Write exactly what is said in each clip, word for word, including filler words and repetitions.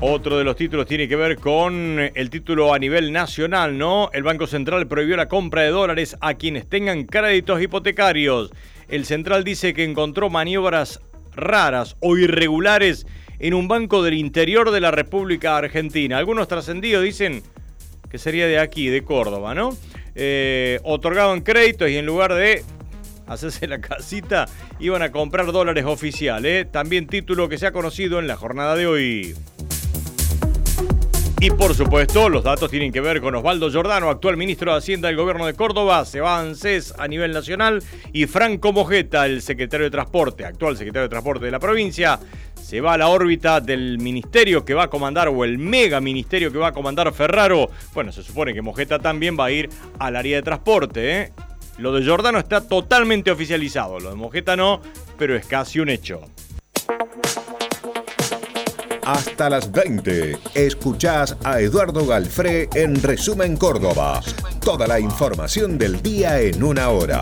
Otro de los títulos tiene que ver con el título a nivel nacional, ¿no? El Banco Central prohibió la compra de dólares a quienes tengan créditos hipotecarios. El Central dice que encontró maniobras raras o irregulares en un banco del interior de la República Argentina. Algunos trascendidos dicen que sería de aquí, de Córdoba, ¿no? Eh, otorgaban créditos y en lugar de hacerse la casita, iban a comprar dólares oficiales. ¿eh? También título que se ha conocido en la jornada de hoy. Y por supuesto, los datos tienen que ver con Osvaldo Giordano, actual ministro de Hacienda del Gobierno de Córdoba, se va a ANSES a nivel nacional, y Franco Mojeta, el secretario de Transporte, actual secretario de Transporte de la provincia, se va a la órbita del ministerio que va a comandar, o el mega ministerio que va a comandar Ferraro. Bueno, se supone que Mojeta también va a ir al área de transporte, ¿eh? Lo de Giordano está totalmente oficializado, lo de Mojeta no, pero es casi un hecho. Hasta las veinte, escuchás a Eduardo Galfré en Resumen Córdoba. Toda la información del día en una hora.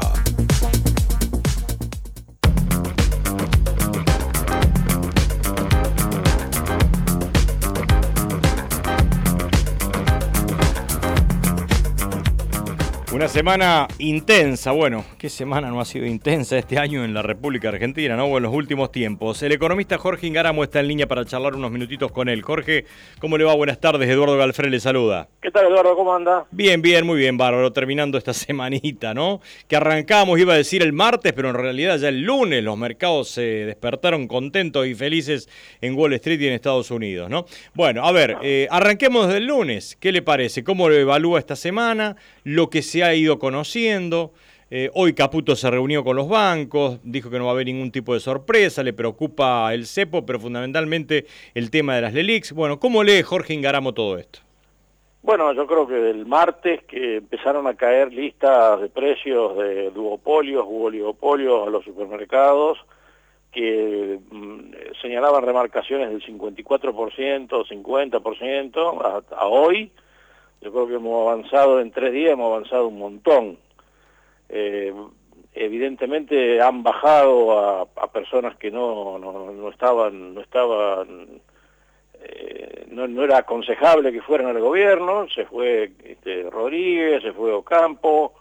Una semana intensa, bueno, ¿qué semana no ha sido intensa este año en la República Argentina, no? O en los últimos tiempos. El economista Jorge Ingáramo está en línea para charlar unos minutitos con él. Jorge, ¿cómo le va? Buenas tardes, Eduardo Galfré le saluda. ¿Qué tal, Eduardo? ¿Cómo anda? Bien, bien, muy bien, bárbaro, terminando esta semanita, ¿no? Que arrancamos, iba a decir el martes, pero en realidad ya el lunes los mercados se despertaron contentos y felices en Wall Street y en Estados Unidos, ¿no? Bueno, a ver, eh, arranquemos desde el lunes. ¿Qué le parece? ¿Cómo lo evalúa esta semana? Lo que se ha ido conociendo. Eh, hoy Caputo se reunió con los bancos, dijo que no va a haber ningún tipo de sorpresa, le preocupa el cepo, pero fundamentalmente el tema de las LELIQs. Bueno, ¿cómo lee Jorge Ingáramo todo esto? Bueno, yo creo que el martes que empezaron a caer listas de precios de duopolios u oligopolios a los supermercados que mm, señalaban remarcaciones del cincuenta y cuatro por ciento, cincuenta por ciento a, a hoy. Yo creo que hemos avanzado en tres días, hemos avanzado un montón. Eh, evidentemente han bajado a, a personas que no, no, no estaban, no estaban, eh, no, no era aconsejable que fueran al gobierno. Se fue este, Rodríguez, se fue Ocampo.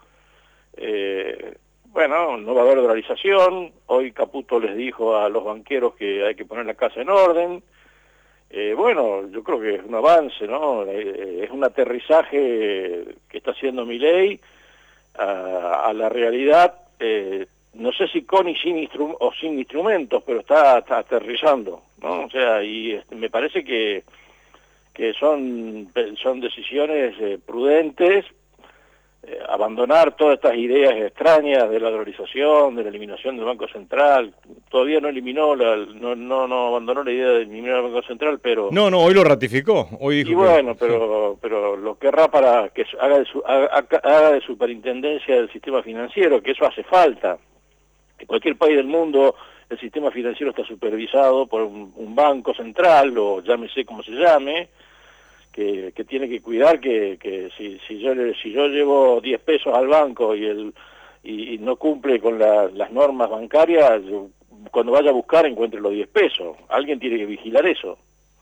Eh, bueno, no va a haber dolarización. Hoy Caputo les dijo a los banqueros que hay que poner la casa en orden. Eh, bueno, yo creo que es un avance, ¿no? Eh, es un aterrizaje que está haciendo Milei a, a la realidad, eh, no sé si con y sin instru o sin instrumentos, pero está, está aterrizando, ¿no? O sea, y este, me parece que, que son, son decisiones eh, prudentes. Eh, abandonar todas estas ideas extrañas de la dolarización, de la eliminación del Banco Central. Todavía no eliminó, la, no, no, no abandonó la idea de eliminar el Banco Central, pero... No, no, hoy lo ratificó. Hoy dijo y bueno, que... pero, pero lo querrá para que haga de, su, haga, haga de superintendencia del sistema financiero, que eso hace falta. En cualquier país del mundo el sistema financiero está supervisado por un, un banco central, o llámese como se llame, Que, que tiene que cuidar que, que si, si yo si yo llevo diez pesos al banco y el y, y no cumple con la, las normas bancarias, yo, cuando vaya a buscar encuentre los diez pesos. Alguien tiene que vigilar eso.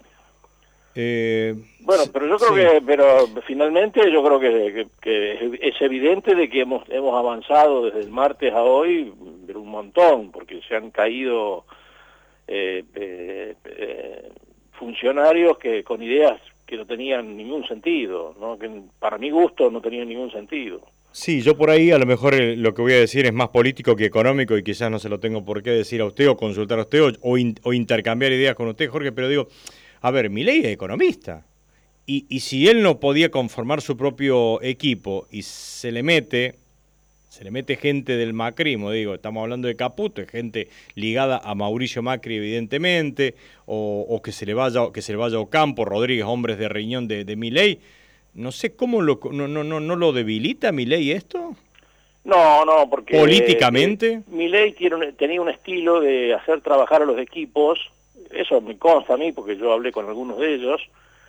Eh, bueno, pero yo creo sí. que pero finalmente yo creo que, que, que es evidente de que hemos hemos avanzado desde el martes a hoy pero un montón, porque se han caído eh, eh, eh, funcionarios que con ideas que no tenían ningún sentido, ¿no? Que para mi gusto no tenían ningún sentido. Sí, yo por ahí a lo mejor lo que voy a decir es más político que económico y quizás no se lo tengo por qué decir a usted o consultar a usted o, o, in, o intercambiar ideas con usted, Jorge, pero digo, a ver, Milei es economista y, y si él no podía conformar su propio equipo y se le mete... Se le mete gente del macrismo, digo, estamos hablando de Caputo, es gente ligada a Mauricio Macri, evidentemente, o, o que se le vaya, que se le vaya Ocampo, Rodríguez, hombres de riñón de, de Milei. No sé cómo lo, no, no, no, no lo debilita Milei esto. No, no, porque políticamente. Eh, Milei tiene un, tenía un estilo de hacer trabajar a los equipos, eso me consta a mí porque yo hablé con algunos de ellos.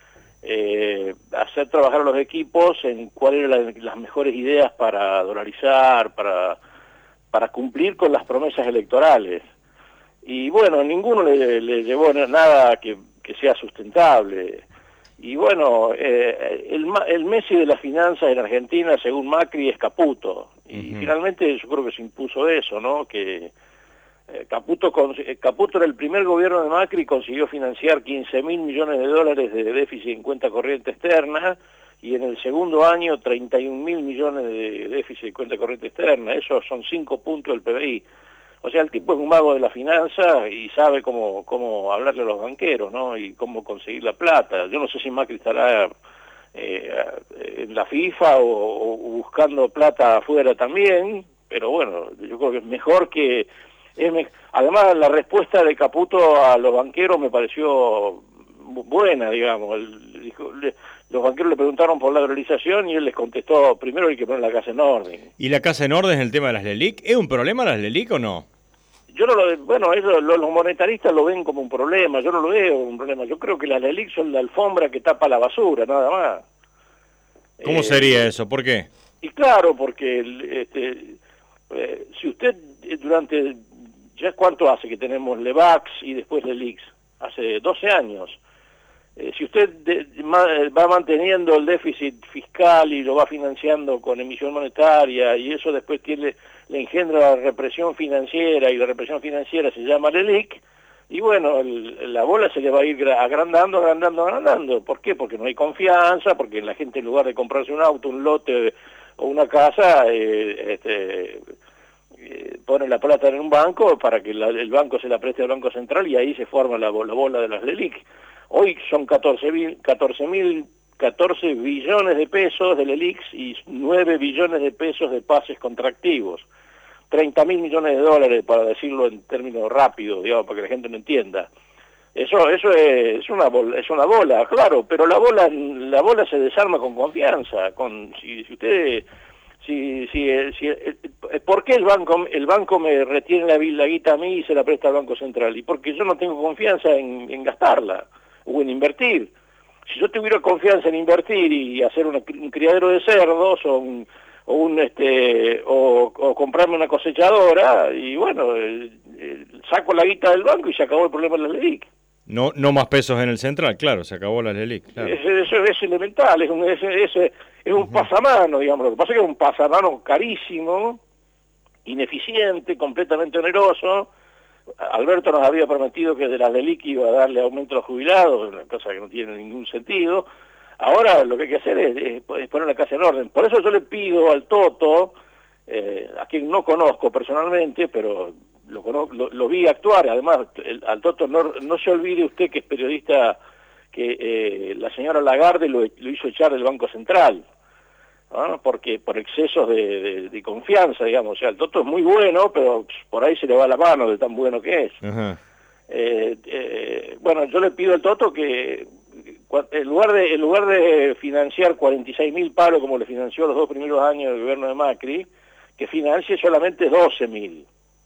Eh, hacer trabajar a los equipos en cuáles eran la, las mejores ideas para dolarizar, para, para cumplir con las promesas electorales. Y bueno, ninguno le, le llevó nada que, que sea sustentable. Y bueno, eh, el, el Messi de las finanzas en Argentina, según Macri, es Caputo. Y uh-huh. finalmente yo creo que se impuso eso, ¿no? Que eh, Caputo, Caputo era el primer gobierno de Macri, consiguió financiar quince mil millones de dólares de déficit en cuenta corriente externa, y en el segundo año treinta y un mil millones de déficit en cuenta corriente externa. Esos son cinco puntos del P B I. O sea, el tipo es un mago de la finanza y sabe cómo, cómo hablarle a los banqueros, ¿no? Y cómo conseguir la plata. Yo no sé si Macri estará eh, en la FIFA o, o buscando plata afuera también, pero bueno, yo creo que es mejor que... Es me... Además, la respuesta de Caputo a los banqueros me pareció buena, digamos. El, dijo, le, los banqueros le preguntaron por la dolarización y él les contestó, primero hay que poner la casa en orden. ¿Y la casa en orden es el tema de las LELIC? ¿Es un problema las LELIC o no? Yo no lo, bueno, eso, los monetaristas lo ven como un problema, yo no lo veo como un problema. Yo creo que las LELIC son la alfombra que tapa la basura, nada más. ¿Cómo eh, sería eso? ¿Por qué? Y claro, porque este, eh, si usted durante, ¿ya cuánto hace que tenemos LEVAX y después LELIX? Hace doce años. Eh, si usted de, de, ma, va manteniendo el déficit fiscal y lo va financiando con emisión monetaria y eso después tiene, le engendra la represión financiera y la represión financiera se llama LELIC, y bueno, el, la bola se le va a ir agrandando, agrandando, agrandando. ¿Por qué? Porque no hay confianza, porque la gente en lugar de comprarse un auto, un lote o una casa, eh, este, eh, pone la plata en un banco para que la, el banco se la preste al Banco Central y ahí se forma la, la bola de las LELIC. Hoy son catorce mil, catorce mil, catorce billones de pesos de LELIX y nueve billones de pesos de pases contractivos. treinta mil millones de dólares, para decirlo en términos rápidos, digamos, para que la gente no entienda. Eso eso es, es una bola, es una bola, claro, pero la bola la bola se desarma con confianza, con si, si usted si si, si ¿por qué el banco el banco me retiene la, la guita a mí y se la presta al Banco Central? Y porque yo no tengo confianza en, en gastarla o en invertir. Si yo tuviera confianza en invertir y hacer una, un criadero de cerdos o un, o, un, este, o, o comprarme una cosechadora, y bueno, eh, eh, saco la guita del banco y se acabó el problema de la LELIC. No no más pesos en el central, claro, se acabó la LELIC. Claro. Eso, eso es elemental, es un, es, es, es un uh-huh. pasamano, digamos. Lo que pasa es que es un pasamano carísimo, ineficiente, completamente oneroso. Alberto nos había prometido que de las LELIC iba a darle aumento a los jubilados, una cosa que no tiene ningún sentido. Ahora lo que hay que hacer es, es, es poner la casa en orden. Por eso yo le pido al Toto, eh, a quien no conozco personalmente, pero lo, conozco, lo, lo vi actuar, además el, al Toto no, no se olvide usted que es periodista, que eh, la señora Lagarde lo, lo hizo echar del Banco Central, ¿no? Porque por excesos de, de, de confianza, digamos. O sea, el Toto es muy bueno, pero por ahí se le va la mano de tan bueno que es. Uh-huh. eh, eh, bueno, yo le pido al Toto que en lugar de en lugar de financiar cuarenta y seis mil palos como le financió los dos primeros años del gobierno de Macri, que financie solamente doce mil.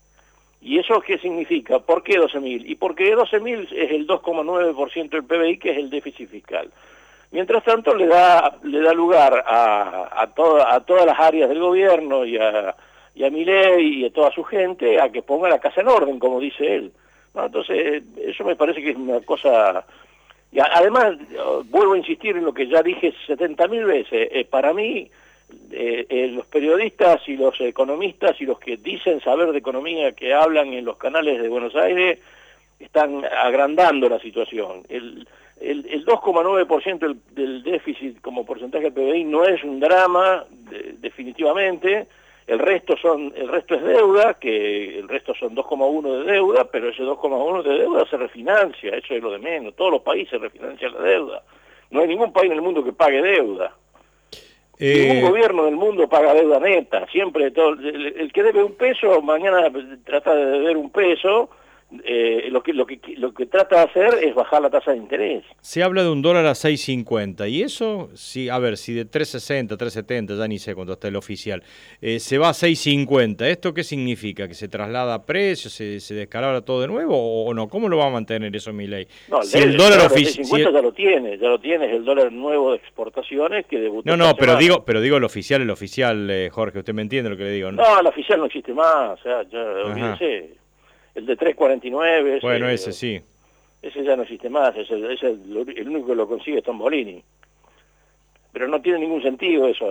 ¿Y eso qué significa? ¿Por qué doce mil? Y porque doce mil es el dos coma nueve por ciento del P B I, que es el déficit fiscal. Mientras tanto le da le da lugar a a, toda, a todas las áreas del gobierno y a, y a Milei y a toda su gente a que ponga la casa en orden, como dice él. No, entonces, eso me parece que es una cosa... Y a, además, vuelvo a insistir en lo que ya dije setenta mil veces. Eh, para mí, eh, eh, los periodistas y los economistas y los que dicen saber de economía, que hablan en los canales de Buenos Aires, están agrandando la situación. El... El, el dos coma nueve por ciento del, del déficit como porcentaje del P B I no es un drama, de, definitivamente. El resto son el resto es deuda, que el resto son dos coma uno de deuda, pero ese dos coma uno de deuda se refinancia, eso es lo de menos. Todos los países refinancian la deuda. No hay ningún país en el mundo que pague deuda. Eh... Ningún gobierno del mundo paga deuda neta. Siempre todo, el, el que debe un peso, mañana trata de deber un peso. Eh, lo que lo que lo que trata de hacer es bajar la tasa de interés. Se habla de un dólar a seis cincuenta y eso, sí, a ver, si de tres sesenta, tres setenta, ya ni sé cuánto está el oficial, eh, se va a seis cincuenta, ¿esto qué significa? ¿Que se traslada a precios, se, se descalabra todo de nuevo o, o no? ¿Cómo lo va a mantener eso Milei? No, si el, el dólar oficial si cincuenta ya lo tiene, ya lo tiene, es el dólar nuevo de exportaciones que debutó. No, no, pero digo, pero digo el oficial, el oficial, eh, Jorge, usted me entiende lo que le digo, ¿no? No, el oficial no existe más, o sea, ya olvídese. El de tres cuarenta y nueve. Bueno, ese, ese sí. Ese ya no existe más, ese, ese, el único que lo consigue es Tombolini. Pero no tiene ningún sentido eso.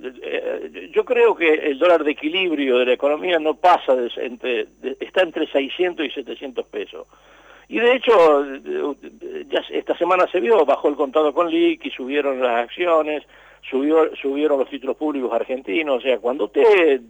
Yo creo que el dólar de equilibrio de la economía no pasa, de, entre, de, está entre seiscientos y setecientos pesos. Y de hecho, ya esta semana se vio, bajó el contado con liqui, subieron las acciones, subió, subieron los títulos públicos argentinos. O sea, cuando usted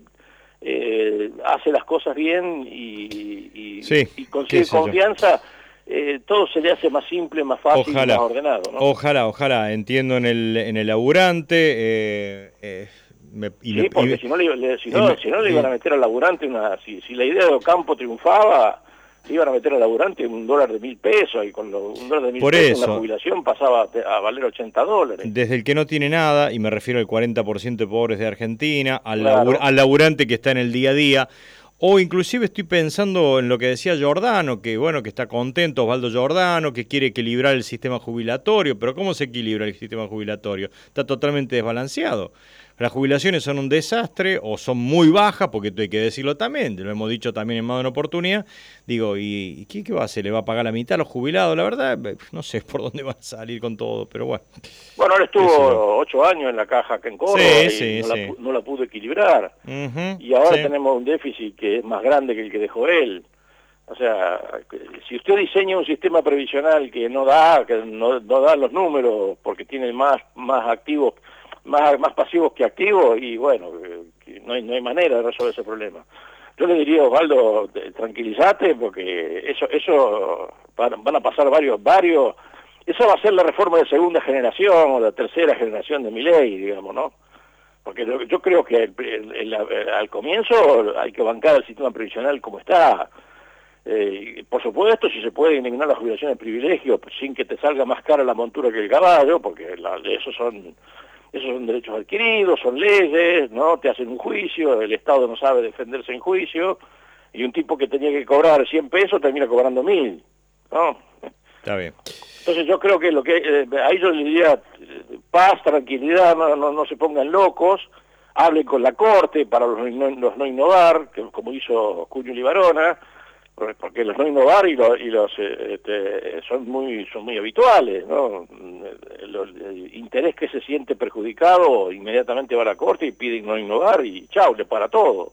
eh, hace las cosas bien y, y, sí, y consigue confianza... Eh, todo se le hace más simple, más fácil, ojalá, más ordenado, ¿no? Ojalá, ojalá, entiendo en el, en el laburante. Eh, eh, me, y sí, me, porque y, si no le, le, si no, me, si no le iban a meter al laburante, una, si, si la idea de Ocampo triunfaba, le iban a meter al laburante un dólar de mil pesos, y con lo, un dólar de mil por pesos eso, la jubilación pasaba a valer ochenta dólares. Desde el que no tiene nada, y me refiero al cuarenta por ciento de pobres de Argentina, al, claro. labur, al laburante que está en el día a día. O inclusive estoy pensando en lo que decía Giordano, que bueno, que está contento Osvaldo Giordano, que quiere equilibrar el sistema jubilatorio, pero ¿cómo se equilibra el sistema jubilatorio? Está totalmente desbalanceado. Las jubilaciones son un desastre o son muy bajas, porque esto hay que decirlo también, lo hemos dicho también en más de una oportunidad. Digo, ¿y, y qué, qué va a hacer? ¿Le va a pagar la mitad a los jubilados? La verdad, no sé por dónde va a salir con todo, pero bueno. Bueno, él estuvo ocho años en la caja acá en Córdoba sí, y sí, no, sí. La, no la pudo equilibrar. Uh-huh, y ahora sí. tenemos un déficit que es más grande que el que dejó él. O sea, si usted diseña un sistema previsional que no da, que no, no da los números porque tiene más, más activos, más, más pasivos que activos, y bueno, que no hay, no hay manera de resolver ese problema. Yo le diría, Osvaldo, tranquilízate, porque eso, eso van, van a pasar varios, varios, esa va a ser la reforma de segunda generación o la tercera generación de Milei, digamos, ¿no? Porque yo, yo creo que el, el, el, el, al comienzo hay que bancar el sistema previsional como está. Eh, por supuesto, si se puede eliminar las jubilaciones de privilegio pues, sin que te salga más cara la montura que el caballo, porque la, esos son esos son derechos adquiridos, son leyes, ¿no? Te hacen un juicio, el Estado no sabe defenderse en juicio, y un tipo que tenía que cobrar cien pesos termina cobrando mil, ¿no? Está bien. Entonces yo creo que lo que eh, ahí yo le diría paz, tranquilidad, no, no, no se pongan locos, hablen con la Corte para los no, los no innovar, que, como hizo Cuño Libarona, porque los no innovar y los, y los este, son muy son muy habituales, ¿no? El, el interés que se siente perjudicado inmediatamente va a la Corte y pide no innovar y chau, le para todo.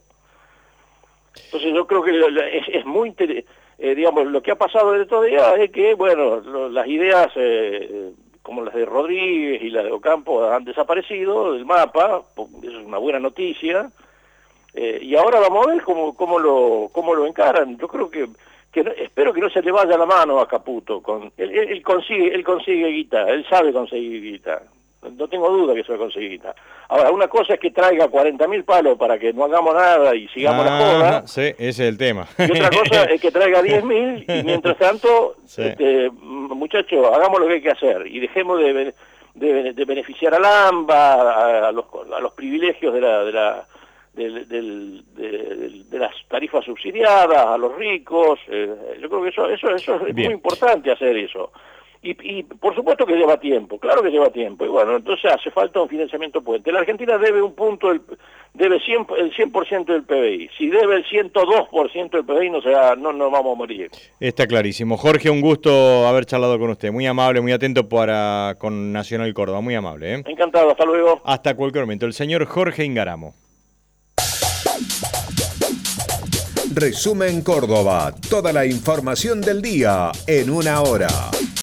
Entonces yo creo que es, es muy interesante. Eh, digamos, lo que ha pasado de estos días es que, bueno, lo, las ideas eh, como las de Rodríguez y las de Ocampo han desaparecido del mapa, eso es una buena noticia, eh, y ahora vamos a ver cómo, cómo, lo, cómo lo encaran. Yo creo que, que no, espero que no se le vaya la mano a Caputo, con, él, él, él consigue él consigue guita, él sabe conseguir guita, no tengo duda que se va a conseguir guita. Ahora, una cosa es que traiga cuarenta mil palos para que no hagamos nada y sigamos ah, la joda. Sí, ese es el tema. Y otra cosa es que traiga diez mil y mientras tanto, sí. este, muchachos, hagamos lo que hay que hacer y dejemos de, de, de beneficiar al AMBA, a, a, los, a los privilegios de, la, de, la, de, de, de, de, de las tarifas subsidiadas, a los ricos. Eh, yo creo que eso, eso, eso es Bien. muy importante hacer eso. Y, y por supuesto que lleva tiempo, claro que lleva tiempo, y bueno, entonces hace falta un financiamiento puente. La Argentina debe un punto, del, debe cien, el cien por ciento del P B I, si debe el ciento dos por ciento del P B I no se va, no nos vamos a morir. Está clarísimo. Jorge, un gusto haber charlado con usted, muy amable, muy atento para con Nacional Córdoba, muy amable. ¿eh? Encantado, hasta luego. Hasta cualquier momento, el señor Jorge Ingaramo. Resumen Córdoba, toda la información del día en una hora.